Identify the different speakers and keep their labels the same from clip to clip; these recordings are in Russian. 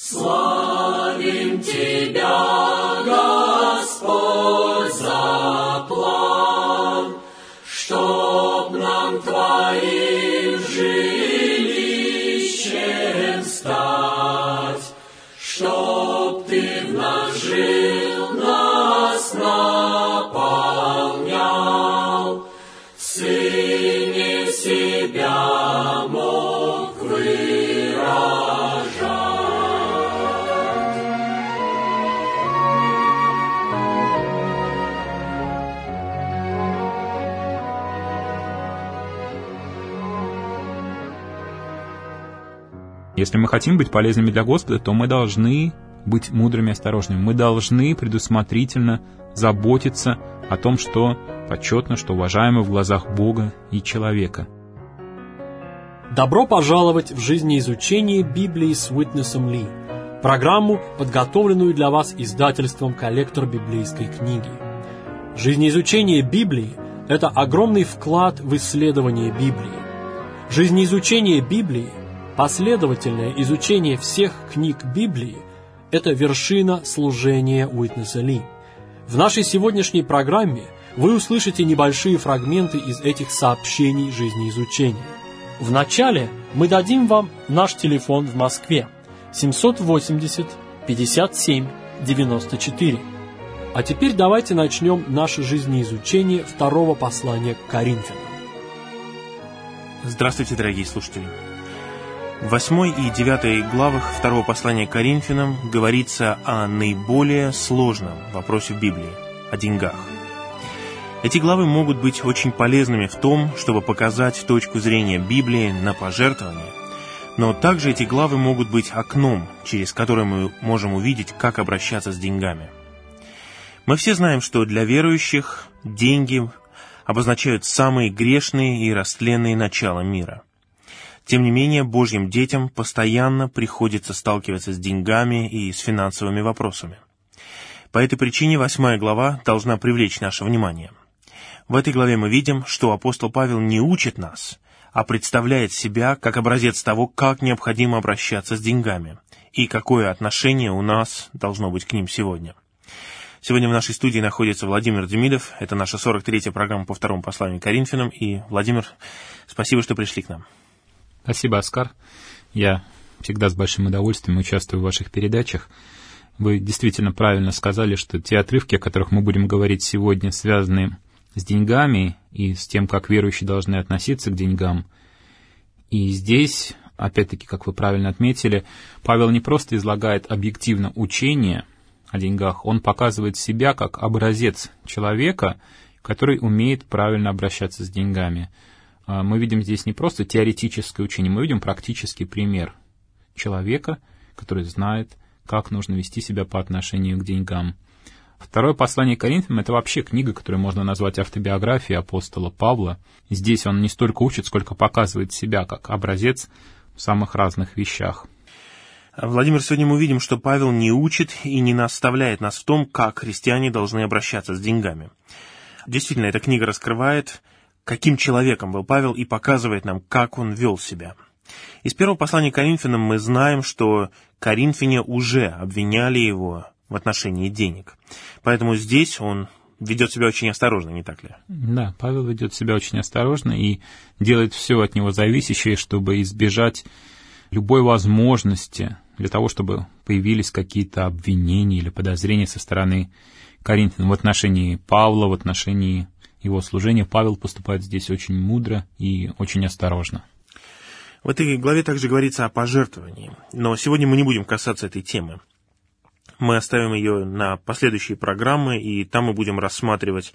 Speaker 1: Славим Тебя, Господь, за план, чтоб нам Твоим жилищем стать, чтоб Ты в нас жил, нас наполнял, в Сыне себя мог выражать.
Speaker 2: Если мы хотим быть полезными для Господа, то мы должны быть мудрыми и осторожными. Мы должны предусмотрительно заботиться о том, что почетно, что уважаемо в глазах Бога и человека.
Speaker 3: Добро пожаловать в жизнеизучение Библии с Уитнесом Ли, программу, подготовленную для вас издательством «Коллектор библейской книги». Жизнеизучение Библии – это огромный вклад в исследование Библии. Жизнеизучение Библии, последовательное изучение всех книг Библии – это вершина служения Уитнеса Ли. В нашей сегодняшней программе вы услышите небольшие фрагменты из этих сообщений жизнеизучения. Вначале мы дадим вам наш телефон в Москве 780-57-94. А теперь давайте начнем наше жизнеизучение второго послания к Коринфянам.
Speaker 4: Здравствуйте, дорогие слушатели! В 8 и 9 главах второго послания к Коринфянам говорится о наиболее сложном вопросе в Библии – о деньгах. Эти главы могут быть очень полезными в том, чтобы показать точку зрения Библии на пожертвование, но также эти главы могут быть окном, через которое мы можем увидеть, как обращаться с деньгами. Мы все знаем, что для верующих деньги обозначают самые грешные и растленные начала мира. Тем не менее, Божьим детям постоянно приходится сталкиваться с деньгами и с финансовыми вопросами. По этой причине 8 глава должна привлечь наше внимание. В этой главе мы видим, что апостол Павел не учит нас, а представляет себя как образец того, как необходимо обращаться с деньгами и какое отношение у нас должно быть к ним сегодня. Сегодня в нашей студии находится Владимир Демидов. Это наша 43-я программа по второму посланию к Коринфянам. И, Владимир, спасибо, что пришли к нам.
Speaker 2: Спасибо, Оскар. Я всегда с большим удовольствием участвую в ваших передачах. Вы действительно правильно сказали, что те отрывки, о которых мы будем говорить сегодня, связаны с деньгами и с тем, как верующие должны относиться к деньгам. И здесь, опять-таки, как вы правильно отметили, Павел не просто излагает объективно учение о деньгах, он показывает себя как образец человека, который умеет правильно обращаться с деньгами. Мы видим здесь не просто теоретическое учение, мы видим практический пример человека, который знает, как нужно вести себя по отношению к деньгам. Второе послание к Коринфянам — это вообще книга, которую можно назвать автобиографией апостола Павла. Здесь он не столько учит, сколько показывает себя как образец в самых разных вещах.
Speaker 4: Владимир, сегодня мы увидим, что Павел не учит и не наставляет нас в том, как христиане должны обращаться с деньгами. Действительно, эта книга раскрывает, каким человеком был Павел, и показывает нам, как он вел себя. Из первого послания к Коринфянам мы знаем, что коринфяне уже обвиняли его в отношении денег. Поэтому здесь он ведет себя очень осторожно, не так ли?
Speaker 2: Да, Павел ведет себя очень осторожно и делает все от него зависящее, чтобы избежать любой возможности для того, чтобы появились какие-то обвинения или подозрения со стороны коринфян в отношении Павла, в отношении его служения. Павел поступает здесь очень мудро и очень осторожно.
Speaker 4: В этой главе также говорится о пожертвовании, но сегодня мы не будем касаться этой темы. Мы оставим ее на последующие программы, и там мы будем рассматривать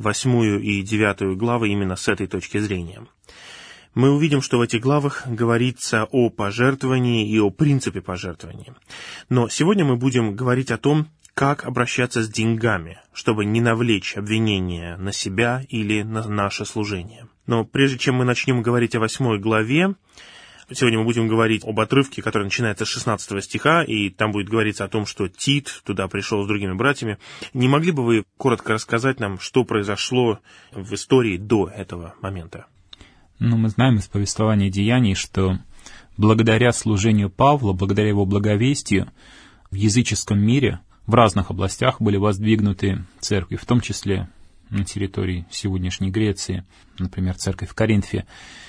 Speaker 4: 8 и 9 главы именно с этой точки зрения. Мы увидим, что в этих главах говорится о пожертвовании и о принципе пожертвования. Но сегодня мы будем говорить о том, как обращаться с деньгами, чтобы не навлечь обвинения на себя или на наше служение. Но прежде чем мы начнем говорить о 8 главе, сегодня мы будем говорить об отрывке, который начинается с 16 стиха, и там будет говориться о том, что Тит туда пришел с другими братьями. Не могли бы вы коротко рассказать нам, что произошло в истории до этого момента?
Speaker 2: Мы знаем из повествования Деяний, что благодаря служению Павла, благодаря его благовестию, в языческом мире в разных областях были воздвигнуты церкви, в том числе на территории сегодняшней Греции, например, церковь в Коринфе.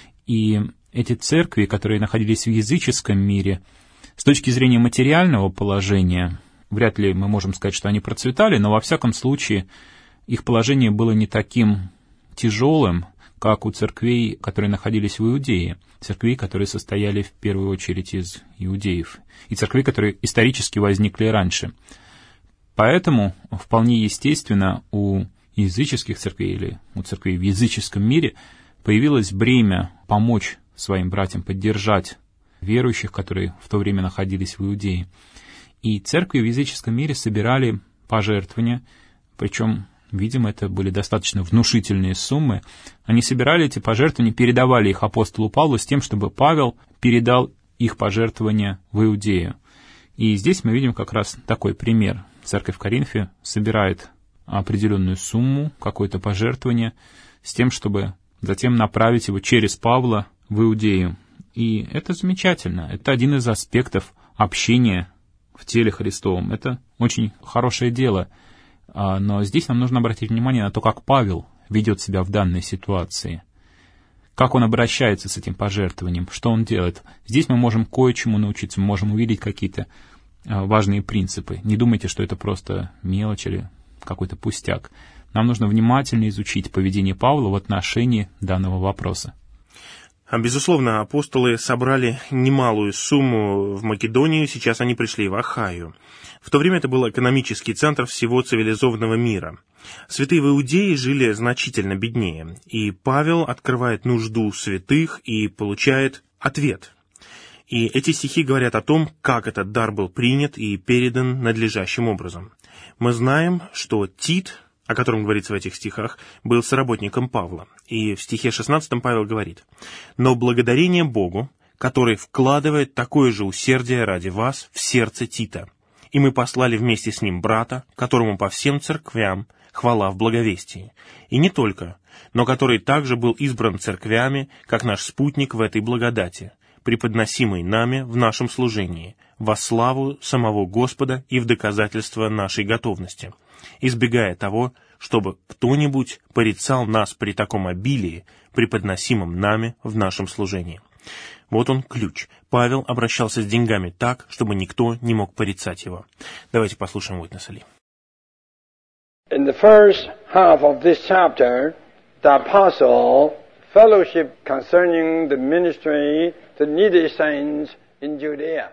Speaker 2: И эти церкви, которые находились в языческом мире, с точки зрения материального положения, вряд ли мы можем сказать, что они процветали, но во всяком случае их положение было не таким тяжелым, как у церквей, которые находились в Иудее, церквей, которые состояли в первую очередь из иудеев, и церквей, которые исторически возникли раньше. Поэтому вполне естественно у языческих церквей или у церквей в языческом мире появилось бремя помочь своим братьям, поддержать верующих, которые в то время находились в Иудее. И церкви в языческом мире собирали пожертвования, причем, видимо, это были достаточно внушительные суммы. Они собирали эти пожертвования, передавали их апостолу Павлу с тем, чтобы Павел передал их пожертвования в Иудею. И здесь мы видим как раз такой пример. Церковь в Коринфе собирает определенную сумму, какое-то пожертвование, с тем, чтобы затем направить его через Павла в Иудею. И это замечательно. Это один из аспектов общения в теле Христовом. Это очень хорошее дело. Но здесь нам нужно обратить внимание на то, как Павел ведет себя в данной ситуации. Как он обращается с этим пожертвованием, что он делает. Здесь мы можем кое-чему научиться, мы можем увидеть какие-то важные принципы. Не думайте, что это просто мелочь или какой-то пустяк. Нам нужно внимательно изучить поведение Павла в отношении данного вопроса.
Speaker 4: Безусловно, апостолы собрали немалую сумму в Македонию, сейчас они пришли в Ахайю. В то время это был экономический центр всего цивилизованного мира. Святые в Иудее жили значительно беднее, и Павел открывает нужду святых и получает ответ. И эти стихи говорят о том, как этот дар был принят и передан надлежащим образом. Мы знаем, что Тит, о котором говорится в этих стихах, был соработником Павла. И в стихе 16 Павел говорит: «Но благодарение Богу, который вкладывает такое же усердие ради вас в сердце Тита. И мы послали вместе с ним брата, которому по всем церквям хвала в благовестии. И не только, но который также был избран церквями, как наш спутник в этой благодати, преподносимой нами в нашем служении, во славу самого Господа и в доказательство нашей готовности, избегая того, чтобы кто-нибудь порицал нас при таком обилии, преподносимом нами в нашем служении». Вот он ключ. Павел обращался с деньгами так, чтобы никто не мог порицать его. Давайте послушаем Witness Lee.
Speaker 5: In the first half of this chapter, the apostle fellowship concerning the ministry to needy saints in Judea.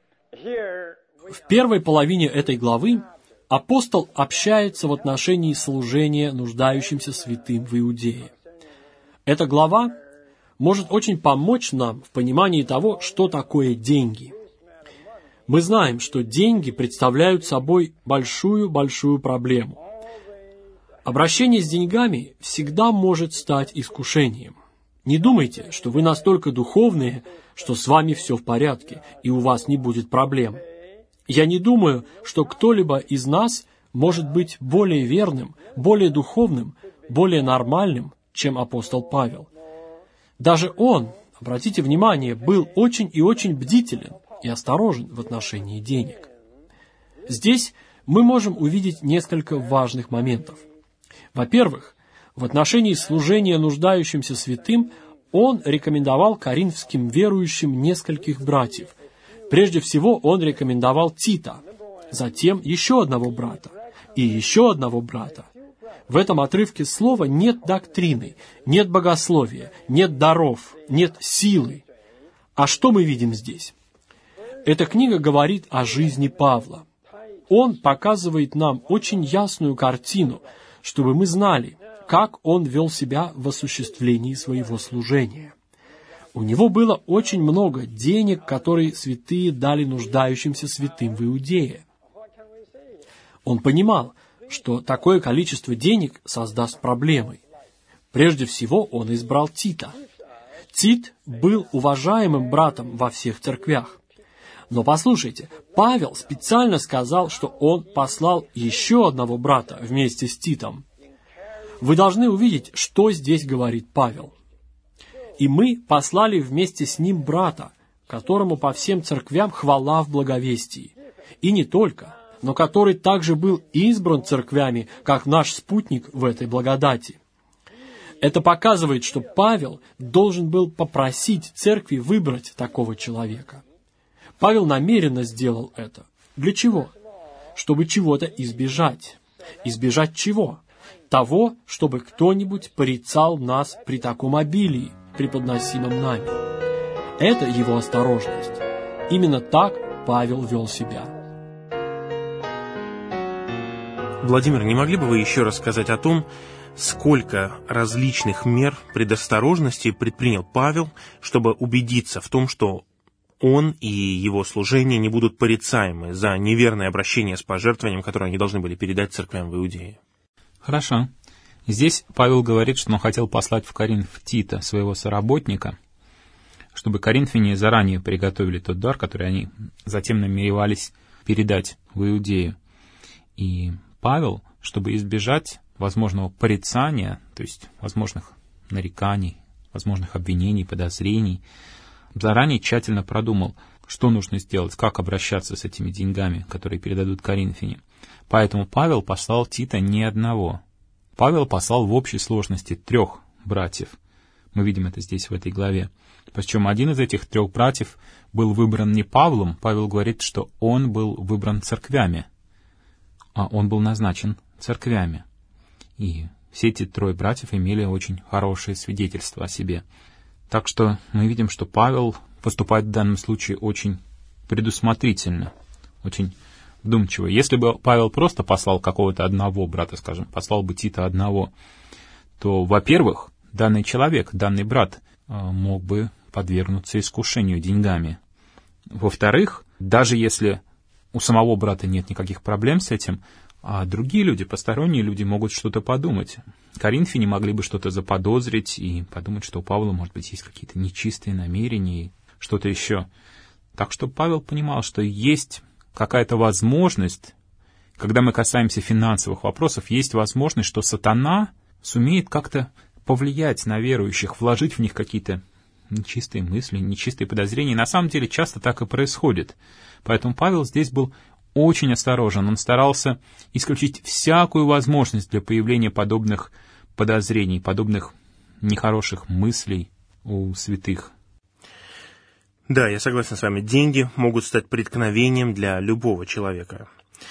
Speaker 3: В первой половине этой главы апостол общается в отношении служения нуждающимся святым в Иудее. Эта глава может очень помочь нам в понимании того, что такое деньги. Мы знаем, что деньги представляют собой большую проблему. Обращение с деньгами всегда может стать искушением. Не думайте, что вы настолько духовные, что с вами все в порядке, и у вас не будет проблем. Я не думаю, что кто-либо из нас может быть более верным, более духовным, более нормальным, чем апостол Павел. Даже он, обратите внимание, был очень и очень бдителен и осторожен в отношении денег. Здесь мы можем увидеть несколько важных моментов. Во-первых, в отношении служения нуждающимся святым он рекомендовал коринфским верующим нескольких братьев. Прежде всего он рекомендовал Тита, затем еще одного брата и еще одного брата. В этом отрывке слова нет доктрины, нет богословия, нет даров, нет силы. А что мы видим здесь? Эта книга говорит о жизни Павла. Он показывает нам очень ясную картину, чтобы мы знали, как он вел себя в осуществлении своего служения. У него было очень много денег, которые святые дали нуждающимся святым в Иудее. Он понимал, что такое количество денег создаст проблемы. Прежде всего, он избрал Тита. Тит был уважаемым братом во всех церквях. Но послушайте, Павел специально сказал, что он послал еще одного брата вместе с Титом. Вы должны увидеть, что здесь говорит Павел. «И мы послали вместе с ним брата, которому по всем церквям хвала в благовестии. И не только, но который также был избран церквями, как наш спутник в этой благодати. Это показывает, что Павел должен был попросить церкви выбрать такого человека. Павел намеренно сделал это. Для чего? Чтобы чего-то избежать. Избежать чего? Того, чтобы кто-нибудь порицал нас при таком обилии, преподносимом нами. Это его осторожность. Именно так Павел вел себя.
Speaker 4: Владимир, не могли бы вы еще рассказать о том, сколько различных мер предосторожности предпринял Павел, чтобы убедиться в том, что он и его служение не будут порицаемы за неверное обращение с пожертвованием, которое они должны были передать церквям в Иудее?
Speaker 2: Хорошо. Здесь Павел говорит, что он хотел послать в Коринф Тита, своего соработника, чтобы коринфяне заранее приготовили тот дар, который они затем намеревались передать в Иудею. И Павел, чтобы избежать возможного порицания, то есть возможных нареканий, возможных обвинений, подозрений, заранее тщательно продумал, что нужно сделать, как обращаться с этими деньгами, которые передадут коринфяне. Поэтому Павел послал Тита не одного. Павел послал в общей сложности 3 братьев. Мы видим это здесь, в этой главе. Причем один из этих 3 братьев был выбран не Павлом. Павел говорит, что он был выбран церквями, а он был назначен церквями. И все эти 3 братьев имели очень хорошее свидетельство о себе. Так что мы видим, что Павел поступает в данном случае очень предусмотрительно, очень вдумчиво. Если бы Павел просто послал какого-то одного брата, скажем, послал бы Тита одного, то, во-первых, данный человек, данный брат мог бы подвергнуться искушению деньгами. Во-вторых, даже если у самого брата нет никаких проблем с этим, а другие люди, посторонние люди, могут что-то подумать. Коринфяне могли бы что-то заподозрить и подумать, что у Павла, может быть, есть какие-то нечистые намерения и что-то еще. Так что Павел понимал, что есть какая-то возможность, когда мы касаемся финансовых вопросов, есть возможность, что сатана сумеет как-то повлиять на верующих, вложить в них какие-то нечистые мысли, нечистые подозрения. И на самом деле часто так и происходит. Поэтому Павел здесь был очень осторожен. Он старался исключить всякую возможность для появления подобных подозрений, подобных нехороших мыслей у святых.
Speaker 4: Да, я согласен с вами. Деньги могут стать преткновением для любого человека.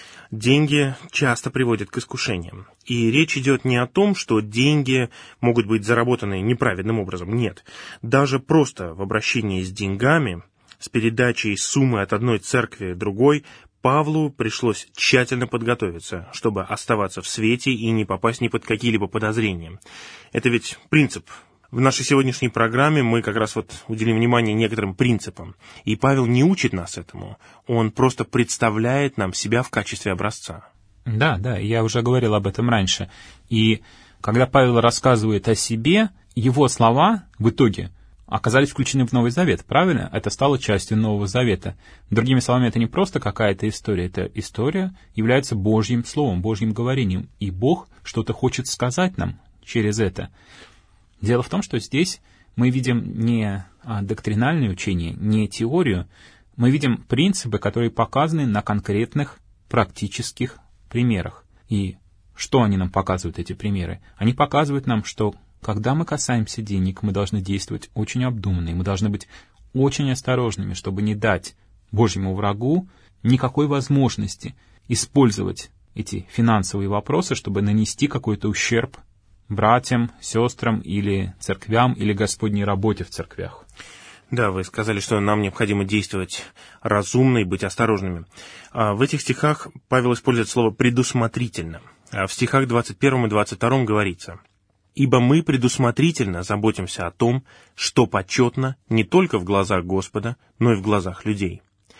Speaker 4: Деньги часто приводят к искушениям. И речь идет не о том, что деньги могут быть заработаны неправедным образом. Нет. Даже просто в обращении с деньгами, с передачей суммы от одной церкви другой, Павлу пришлось тщательно подготовиться, чтобы оставаться в свете и не попасть ни под какие-либо подозрения. Это ведь принцип. В нашей сегодняшней программе мы как раз уделим внимание некоторым принципам. И Павел не учит нас этому. Он просто представляет нам себя в качестве образца.
Speaker 2: Да, я уже говорил об этом раньше. И когда Павел рассказывает о себе, его слова в итоге оказались включены в Новый Завет, правильно? Это стало частью Нового Завета. Другими словами, это не просто какая-то история, эта история является Божьим Словом, Божьим говорением, и Бог что-то хочет сказать нам через это. Дело в том, что здесь мы видим не доктринальное учение, не теорию, мы видим принципы, которые показаны на конкретных практических примерах. И что они нам показывают, эти примеры? Они показывают нам, что когда мы касаемся денег, мы должны действовать очень обдуманно, и мы должны быть очень осторожными, чтобы не дать Божьему врагу никакой возможности использовать эти финансовые вопросы, чтобы нанести какой-то ущерб братьям, сестрам или церквям, или Господней работе в церквях.
Speaker 4: Да, вы сказали, что нам необходимо действовать разумно и быть осторожными. В этих стихах Павел использует слово «предусмотрительно». В стихах 21 и 22 говорится: «Ибо мы предусмотрительно заботимся о том, что почетно не только в глазах Господа, но и в глазах людей.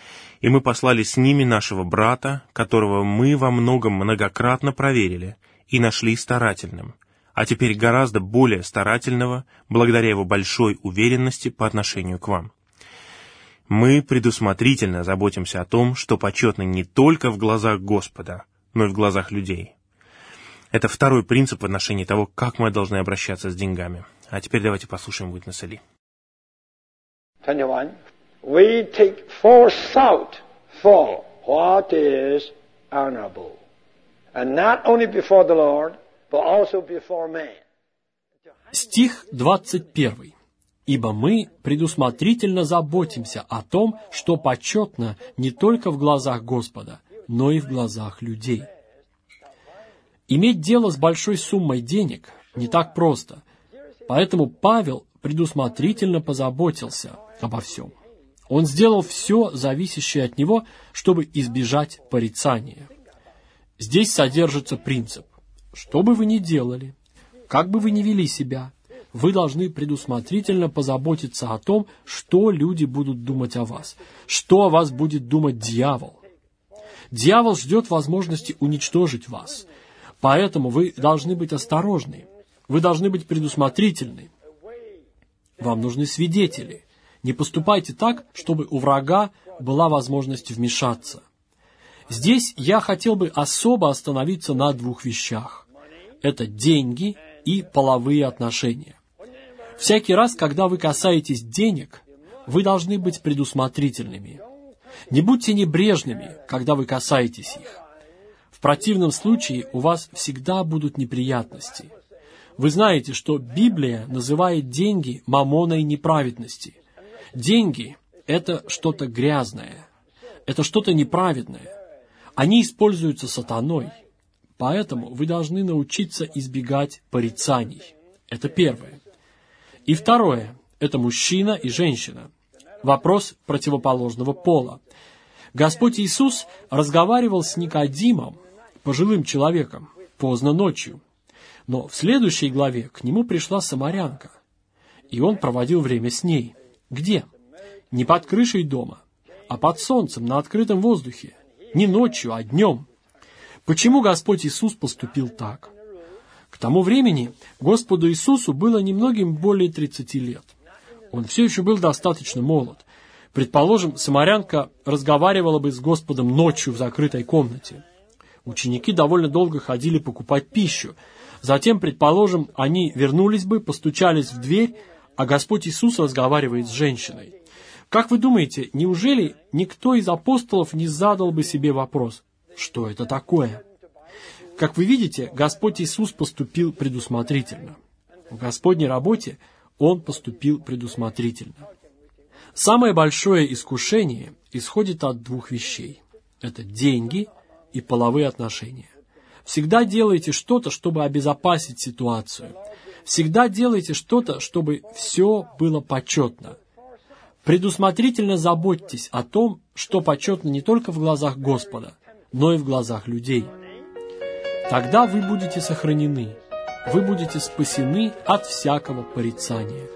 Speaker 4: И мы послали с ними нашего брата, которого мы во многом многократно проверили и нашли старательным, а теперь гораздо более старательного, благодаря его большой уверенности по отношению к вам. Мы предусмотрительно заботимся о том, что почетно не только в глазах Господа, но и в глазах людей». Это второй принцип в отношении того, как мы должны обращаться с деньгами. А теперь давайте послушаем Уитнеса Ли.
Speaker 5: 21. we take forethought for what is honorable. And not only before the Lord, but also before man.
Speaker 3: Стих 21. «Ибо мы предусмотрительно заботимся о том, что почетно не только в глазах Господа, но и в глазах людей». Иметь дело с большой суммой денег не так просто, поэтому Павел предусмотрительно позаботился обо всем. Он сделал все зависящее от него, чтобы избежать порицания. Здесь содержится принцип. Что бы вы ни делали, как бы вы ни вели себя, вы должны предусмотрительно позаботиться о том, что люди будут думать о вас, что о вас будет думать дьявол. Дьявол ждет возможности уничтожить вас, поэтому вы должны быть осторожны, вы должны быть предусмотрительны. Вам нужны свидетели. Не поступайте так, чтобы у врага была возможность вмешаться. Здесь я хотел бы особо остановиться на двух вещах. Это деньги и половые отношения. Всякий раз, когда вы касаетесь денег, вы должны быть предусмотрительными. Не будьте небрежными, когда вы касаетесь их. В противном случае у вас всегда будут неприятности. Вы знаете, что Библия называет деньги мамоной неправедности. Деньги – это что-то грязное, это что-то неправедное. Они используются сатаной, поэтому вы должны научиться избегать порицаний. Это первое. И второе – это мужчина и женщина. Вопрос противоположного пола. Господь Иисус разговаривал с Никодимом, пожилым человеком, поздно ночью. Но в следующей главе к нему пришла самарянка, и он проводил время с ней. Где? Не под крышей дома, а под солнцем, на открытом воздухе. Не ночью, а днем. Почему Господь Иисус поступил так? К тому времени Господу Иисусу было немногим более 30 лет. Он все еще был достаточно молод. Предположим, самарянка разговаривала бы с Господом ночью в закрытой комнате. Ученики довольно долго ходили покупать пищу. Затем, предположим, они вернулись бы, постучались в дверь, а Господь Иисус разговаривает с женщиной. Как вы думаете, неужели никто из апостолов не задал бы себе вопрос, что это такое? Как вы видите, Господь Иисус поступил предусмотрительно. В Господней работе Он поступил предусмотрительно. Самое большое искушение исходит от двух вещей. Это деньги и половые отношения. Всегда делайте что-то, чтобы обезопасить ситуацию. Всегда делайте что-то, чтобы все было почетно. Предусмотрительно заботьтесь о том, что почетно не только в глазах Господа, но и в глазах людей. Тогда вы будете сохранены, вы будете спасены от всякого порицания.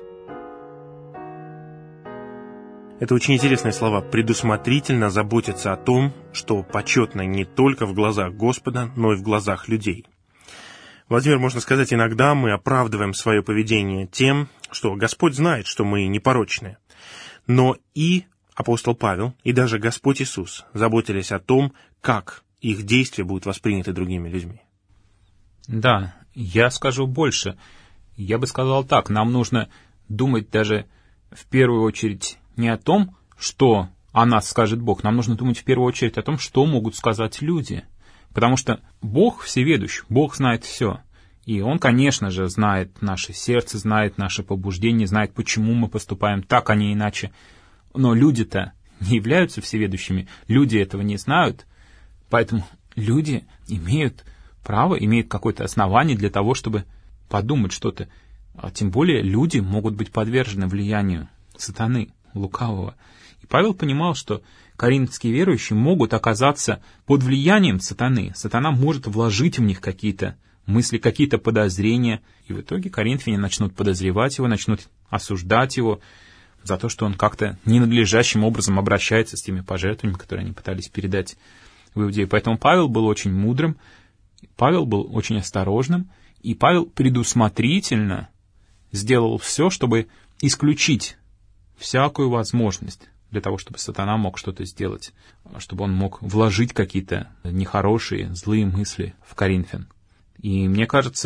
Speaker 4: Это очень интересные слова. Предусмотрительно заботиться о том, что почетно не только в глазах Господа, но и в глазах людей. Владимир, можно сказать, иногда мы оправдываем свое поведение тем, что Господь знает, что мы непорочны. Но и апостол Павел, и даже Господь Иисус заботились о том, как их действия будут восприняты другими людьми.
Speaker 2: Да, я скажу больше. Я бы сказал так, нам нужно думать даже в первую очередь не о том, что о нас скажет Бог, нам нужно думать в первую очередь о том, что могут сказать люди. Потому что Бог всеведущ, Бог знает все. И Он, конечно же, знает наше сердце, знает наше побуждение, знает, почему мы поступаем так, а не иначе. Но люди-то не являются всеведущими, люди этого не знают, поэтому люди имеют право, имеют какое-то основание для того, чтобы подумать что-то. А тем более люди могут быть подвержены влиянию сатаны, лукавого. И Павел понимал, что коринфские верующие могут оказаться под влиянием сатаны. Сатана может вложить в них какие-то мысли, какие-то подозрения, и в итоге коринфяне начнут подозревать его, начнут осуждать его за то, что он как-то ненадлежащим образом обращается с теми пожертвованиями, которые они пытались передать в Иудею. Поэтому Павел был очень мудрым, Павел был очень осторожным, и Павел предусмотрительно сделал все, чтобы исключить всякую возможность для того, чтобы сатана мог что-то сделать, чтобы он мог вложить какие-то нехорошие, злые мысли в коринфян. И мне кажется,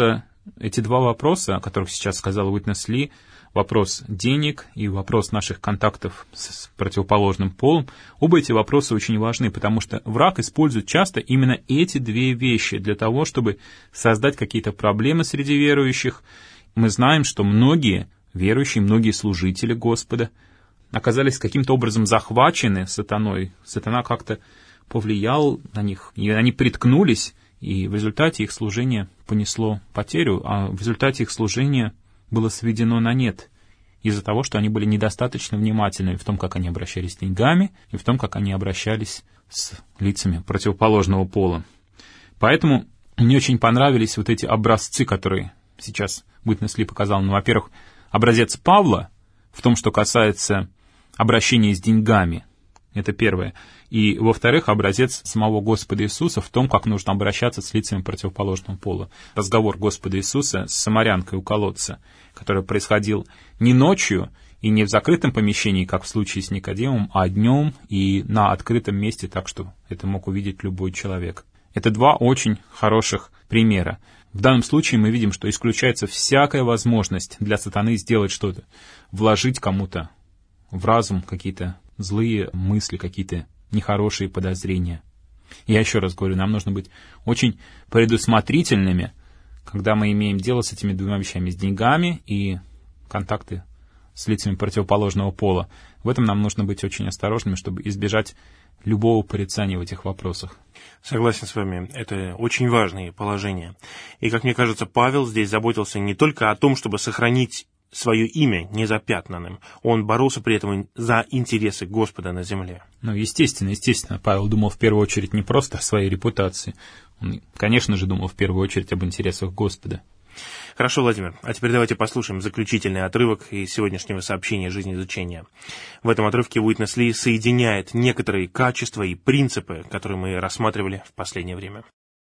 Speaker 2: эти два вопроса, о которых сейчас сказал Уитнес Ли, вопрос денег и вопрос наших контактов с противоположным полом, оба эти вопросы очень важны, потому что враг использует часто именно эти две вещи для того, чтобы создать какие-то проблемы среди верующих. Мы знаем, что многие верующие, многие служители Господа оказались каким-то образом захвачены сатаной. Сатана как-то повлиял на них, и они приткнулись, и в результате их служение понесло потерю, а в результате их служения было сведено на нет из-за того, что они были недостаточно внимательны в том, как они обращались с деньгами, и в том, как они обращались с лицами противоположного пола. Поэтому мне очень понравились вот эти образцы, которые сейчас Уитнес Ли показал. Ну, во-первых, образец Павла в том, что касается обращения с деньгами. Это первое. И, во-вторых, образец самого Господа Иисуса в том, как нужно обращаться с лицами противоположного пола. Разговор Господа Иисуса с самарянкой у колодца, который происходил не ночью и не в закрытом помещении, как в случае с Никодимом, а днем и на открытом месте, так что это мог увидеть любой человек. Это два очень хороших примера. В данном случае мы видим, что исключается всякая возможность для сатаны сделать что-то, вложить кому-то в разум какие-то злые мысли, какие-то нехорошие подозрения. Я еще раз говорю, нам нужно быть очень предусмотрительными, когда мы имеем дело с этими двумя вещами, с деньгами и контакты с лицами противоположного пола. В этом нам нужно быть очень осторожными, чтобы избежать любого порицания в этих вопросах.
Speaker 4: Согласен с вами, это очень важные положения. И, как мне кажется, Павел здесь заботился не только о том, чтобы сохранить свое имя незапятнанным. Он боролся при этом за интересы Господа на земле.
Speaker 2: Ну, естественно, Павел думал в первую очередь не просто о своей репутации. Он, конечно же, думал в первую очередь об интересах Господа.
Speaker 4: Хорошо, Владимир, а теперь давайте послушаем заключительный отрывок из сегодняшнего сообщения жизнеизучения. В этом отрывке Уитнес Ли соединяет некоторые качества и принципы, которые мы рассматривали в последнее время.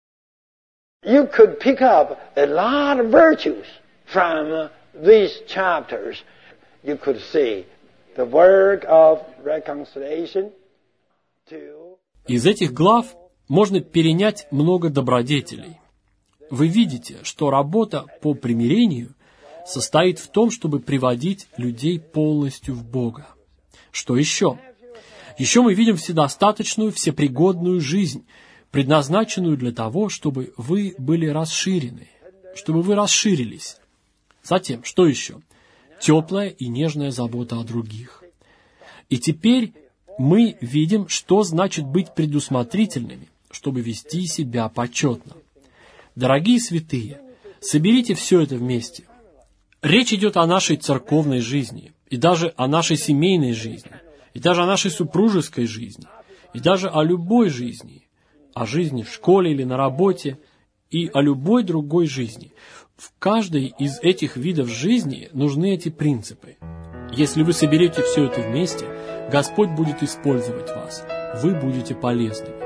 Speaker 5: You could pick up a lot of virtues from these chapters. You could see the work of reconciliation to...
Speaker 3: Из этих глав можно перенять много добродетелей. Вы видите, что работа по примирению состоит в том, чтобы приводить людей полностью в Бога. Что еще? Еще мы видим вседостаточную, всепригодную жизнь, предназначенную для того, чтобы вы были расширены, чтобы вы расширились. Затем, что еще? Теплая и нежная забота о других. И теперь мы видим, что значит быть предусмотрительными, чтобы вести себя почетно. Дорогие святые, соберите все это вместе. Речь идет о нашей церковной жизни, и даже о нашей семейной жизни, и даже о нашей супружеской жизни, и даже о любой жизни, о жизни в школе или на работе, и о любой другой жизни. В каждой из этих видов жизни нужны эти принципы. Если вы соберете все это вместе, Господь будет использовать вас, вы будете полезными.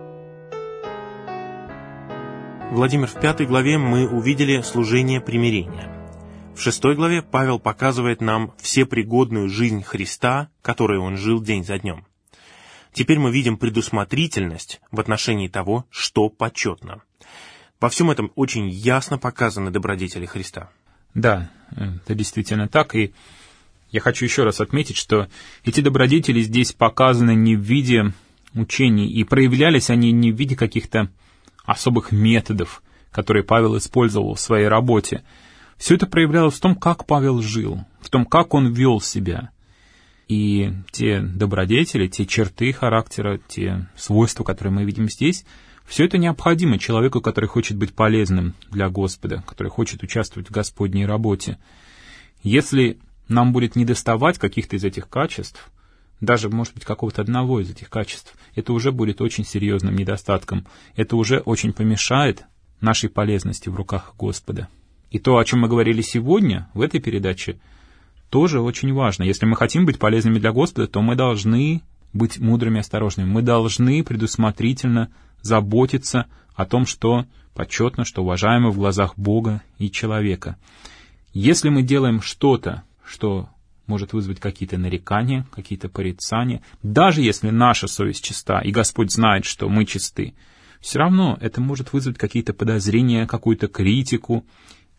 Speaker 4: Владимир, в 5 главе мы увидели служение примирения. В 6 главе Павел показывает нам всепригодную жизнь Христа, которой он жил день за днем. Теперь мы видим предусмотрительность в отношении того, что почетно. Во всем этом очень ясно показаны добродетели Христа.
Speaker 2: Да, это действительно так, и я хочу еще раз отметить, что эти добродетели здесь показаны не в виде учений, и проявлялись они не в виде каких-то особых методов, которые Павел использовал в своей работе. Все это проявлялось в том, как Павел жил, в том, как он вел себя. И те добродетели, те черты характера, те свойства, которые мы видим здесь, все это необходимо человеку, который хочет быть полезным для Господа, который хочет участвовать в Господней работе. Если нам будет недоставать каких-то из этих качеств, даже, может быть, какого-то одного из этих качеств, это уже будет очень серьезным недостатком. Это уже очень помешает нашей полезности в руках Господа. И то, о чем мы говорили сегодня в этой передаче, тоже очень важно. Если мы хотим быть полезными для Господа, то мы должны быть мудрыми и осторожными. Мы должны предусмотрительно заботиться о том, что почетно, что уважаемо в глазах Бога и человека. Если мы делаем что-то, что может вызвать какие-то нарекания, какие-то порицания, даже если наша совесть чиста, и Господь знает, что мы чисты, все равно это может вызвать какие-то подозрения, какую-то критику.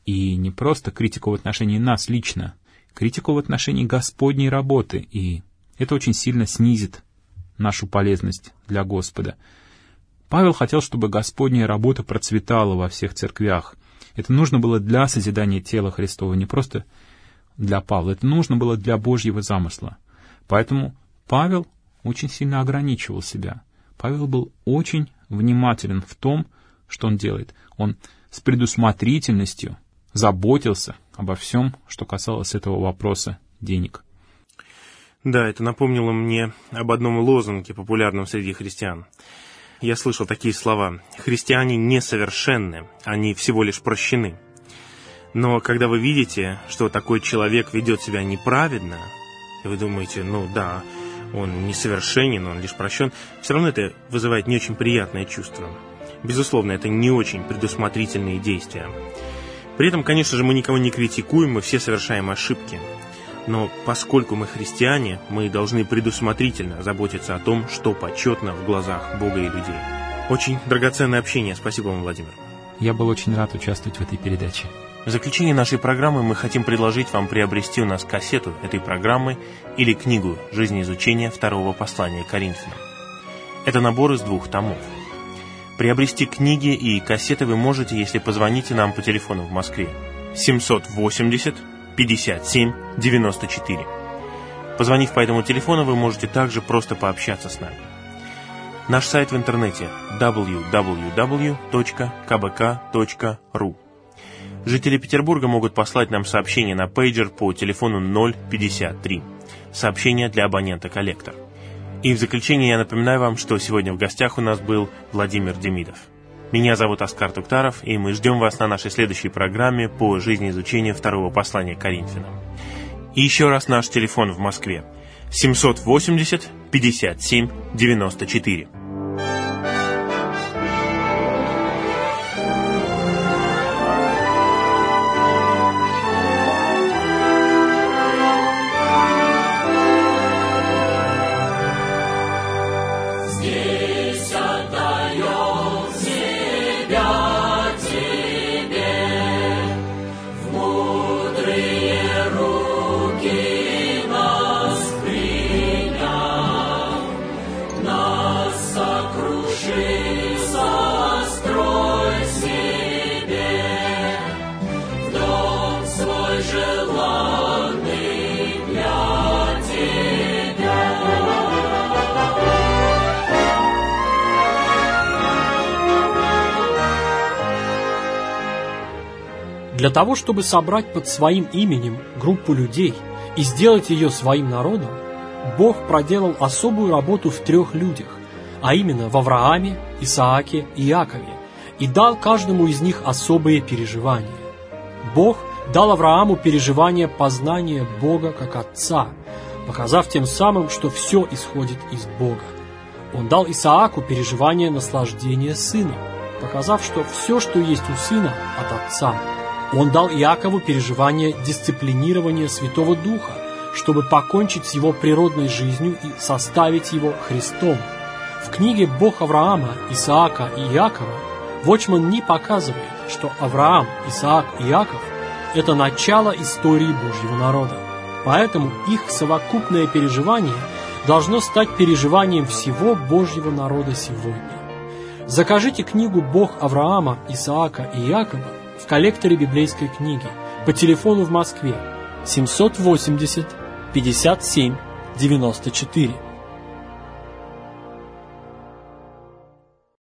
Speaker 2: И не просто критику в отношении нас лично, критику в отношении Господней работы. И это очень сильно снизит нашу полезность для Господа. Павел хотел, чтобы Господняя работа процветала во всех церквях. Это нужно было для созидания тела Христова, не просто для Павла. Это нужно было для Божьего замысла. Поэтому Павел очень сильно ограничивал себя. Павел был очень внимателен в том, что он делает. Он с предусмотрительностью заботился обо всем, что касалось этого вопроса денег.
Speaker 4: Да, это напомнило мне об одном лозунге, популярном среди христиан. Я слышал такие слова: «Христиане несовершенны, они всего лишь прощены». Но когда вы видите, что такой человек ведет себя неправедно, и вы думаете, ну да, он несовершенен, он лишь прощен, все равно это вызывает не очень приятное чувство. Безусловно, это не очень предусмотрительные действия. При этом, конечно же, мы никого не критикуем, мы все совершаем ошибки. Но поскольку мы христиане, мы должны предусмотрительно заботиться о том, что почетно в глазах Бога и людей. Очень драгоценное общение. Спасибо вам, Владимир.
Speaker 2: Я был очень рад участвовать в этой передаче.
Speaker 4: В заключение нашей программы мы хотим предложить вам приобрести у нас кассету этой программы или книгу «Жизнеизучение второго послания Коринфянам». Это набор из 2 томов. Приобрести книги и кассеты вы можете, если позвоните нам по телефону в Москве 780 57 94. Позвонив по этому телефону, вы можете также просто пообщаться с нами. Наш сайт в интернете www.kbk.ru. Жители Петербурга могут послать нам сообщение на пейджер по телефону 053. Сообщение для абонента «Коллектор». И в заключение я напоминаю вам, что сегодня в гостях у нас был Владимир Демидов. Меня зовут Оскар Туктаров, и мы ждем вас на нашей следующей программе по жизнеизучению второго послания Коринфянам. И еще раз наш телефон в Москве 780 57 94.
Speaker 3: Для того, чтобы собрать под своим именем группу людей и сделать ее своим народом, Бог проделал особую работу в 3 людях, а именно в Аврааме, Исааке и Иакове, и дал каждому из них особые переживания. Бог дал Аврааму переживание познания Бога как Отца, показав тем самым, что все исходит из Бога. Он дал Исааку переживание наслаждения сыном, показав, что все, что есть у сына, от Отца. Он дал Иакову переживание дисциплинирования Святого Духа, чтобы покончить с его природной жизнью и составить его Христом. В книге «Бог Авраама, Исаака и Иакова» Watchman Nee показывает, что Авраам, Исаак и Иаков – это начало истории Божьего народа. Поэтому их совокупное переживание должно стать переживанием всего Божьего народа сегодня. Закажите книгу «Бог Авраама, Исаака и Иакова» в коллекторе библейской книги по телефону в Москве 780 57 94.